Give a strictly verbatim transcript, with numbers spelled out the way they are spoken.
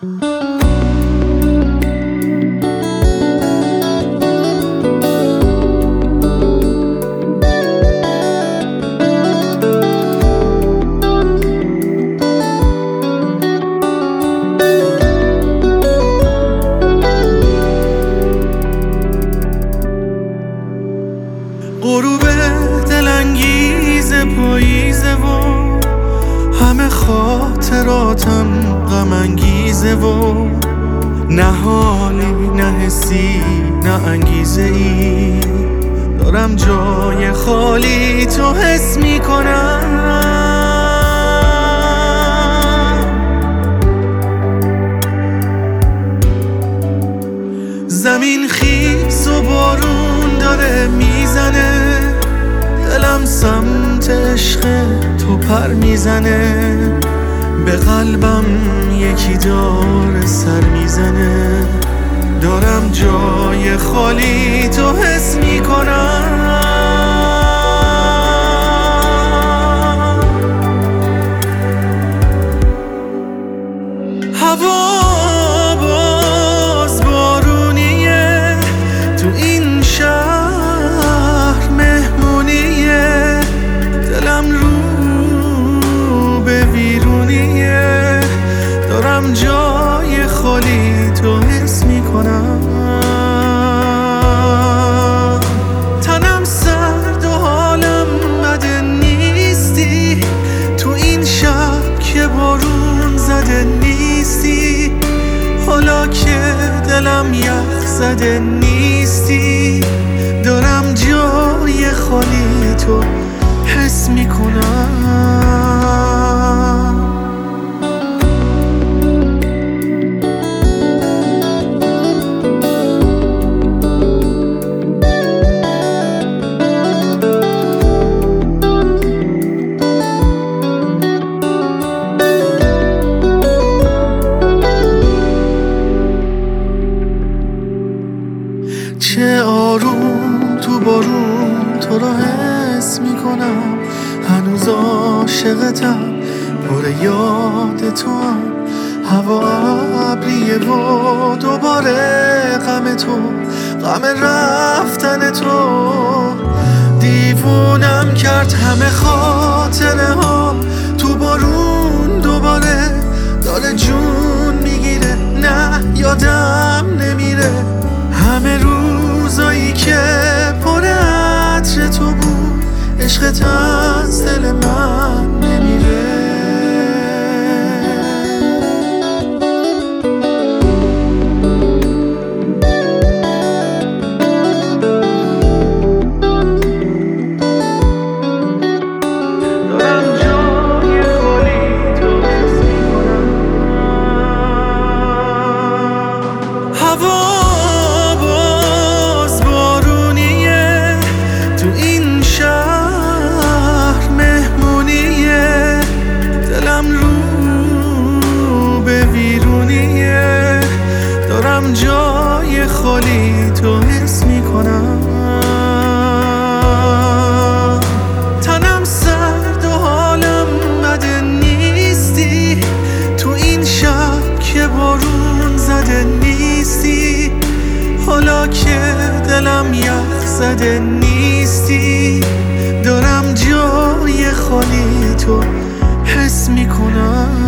غروب دلانگیز پاییزه و همه خاطراتم غم انگیزه و نه حالی نه حسی نه انگیزه ای، دارم جای خالی تو حس میکنم. زمین خیس و بارون داره میزنه، دلم سمت عشق تو پر میزنه، به قلبم یکی داره سر میزنه، دارم جای خالی تو حس میکنم. هوا باز بارونیه، تو این شهر مهمونیه، دلم رو به ویرونیه، دارم جای خالی تو حس میکنم. تنم سرد و حالم بده نیستی، تو این شب که بارون زده نیستی، حالا که دلم یخ زده نیستی، دارم جای خالی تو حس میکنم. چه آروم تو بارون تو رو حس میکنم، هنوز عاشقتم پر یاد تو هم. هوا ابریه و دوباره غم تو، غم رفتن تو، دیوونم کرد همه خاطره ها تو بارون دوباره داره جون میگیره، نه یادم نمیره همه روزایی که پر عطر تو بود، عشقت از دل من نمیره. دارم جای خالی تو حس میکنم. هوا دارم جای خالی تو حس میکنم. تنم سرد و حالم بده نیستی، تو این شب که بارون زده نیستی، حالا که دلم یخ زده نیستی، دارم جای خالی تو حس میکنم.